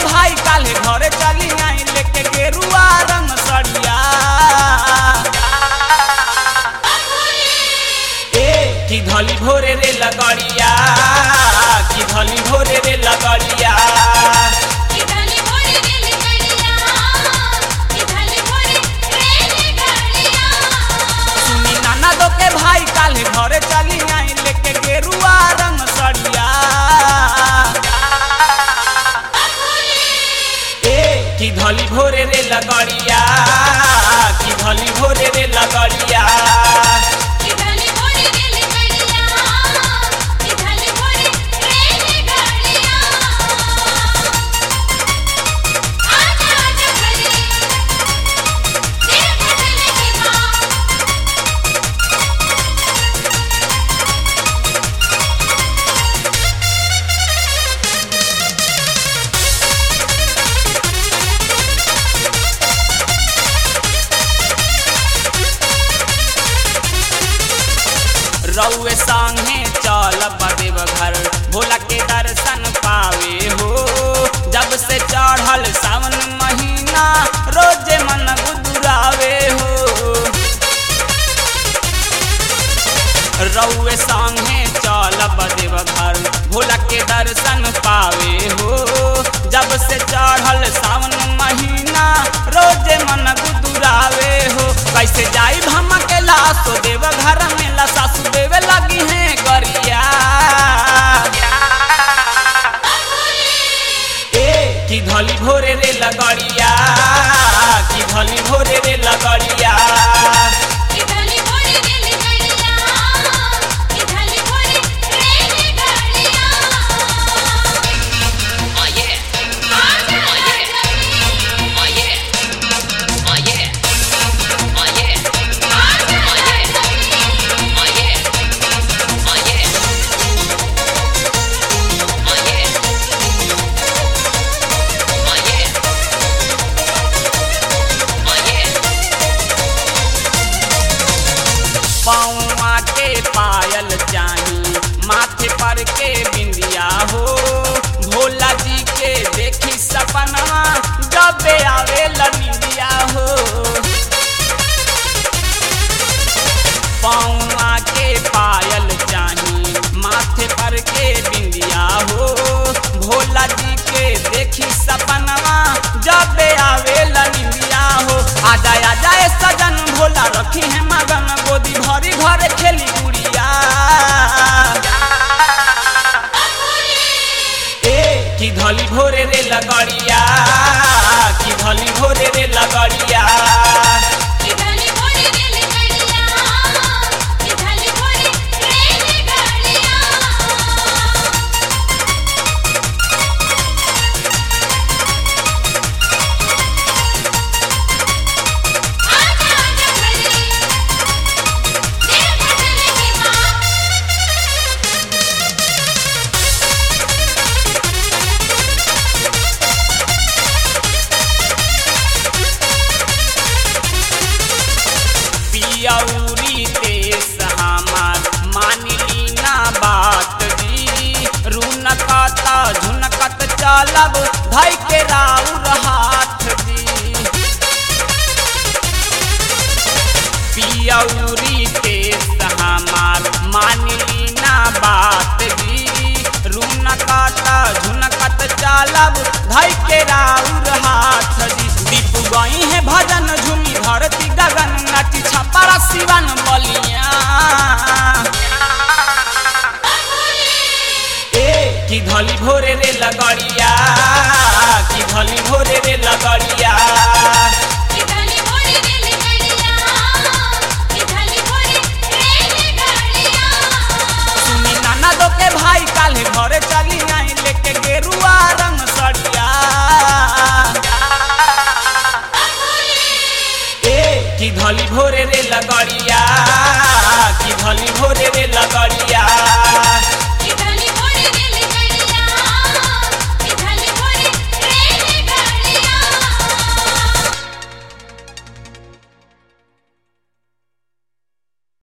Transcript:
भाई काले घरे चली आई लेके गेरुआ रंग सड़िया। की धली भोरे रे लगड़िया, की धली भोरे रे लगड़िया, की धली भोरे रे लगड़िया, की धली भोरे रे लगड़िया। सुनी नाना दो के भाई काले घरे चली आई लेके गेरुआ रंग सड़िया। की धली भोरे रे लगड़िया, की धली भोरे रे लगड़िया, की धली भोरे रे लगड़िया, की धली भोरे रे लगड़िया। आजा आजा घरे देख चले की माँ। रउए संगे चलब देवघर भोला के दर्शन पावे हो। जब से चढ़ल सावन महीना रोजे मन गुदुरावे हो। रउए संगे चलब देवघर भोला के दर्शन पावे हो। जब से चढ़ल सावन महीना रोजे मन गुदुरावे हो। कैसे जाई हम अकेला सो देवघर में ला सासू देवे लगी है गरिया। की धली भोरे रे लगड़िया, की धली भोरे रे लगड़िया, की धली भोरे रे लगड़िया, की धली भोरे रे लगड़िया। आजा आजा पौआ के पायल चाही माथे पर के बिंदिया हो। भोला जी के देखी सपना जब आवे लनिया हो। पौआ के पायल चाही माथे पर के बिंदिया हो। भोला जी के देखी सपना जब आवे लनिया हो। आजा आजा ए सजन भोला रखी है मगन गोदी भरी घर खेली गुड़िया। की धली भोरे रे लगड़िया, की धली भोरे रे लगड़िया, की धली भोरे रे लगड़िया, की धली भोरे रे लगड़िया। आजा आजा घरे देख चले की माँ। पियौरी देश हमार मानली ना बात जी। रुनकत झुनकत चलब धई के राउर हाथ जी। पियौरी देश हमार मानली ना बात जी। रुनकत झुनकत चलब धई के राउर हाथ जी। दीपू गई है भजन झूमी धरती गगन नाची छपरा सिवन बलिया। की धली भोरे रे लगड़िया, की धली भोरे रे लगड़िया, की धली भोरे रे लगड़िया, की धली भोरे रे लगड़िया। सुनी नाना दो के भाई काले घरे चली आई लेके गेरुआ रंग सड़िया। की धली भोरे रे लगड़िया, की धली भोरे रे लगड़िया।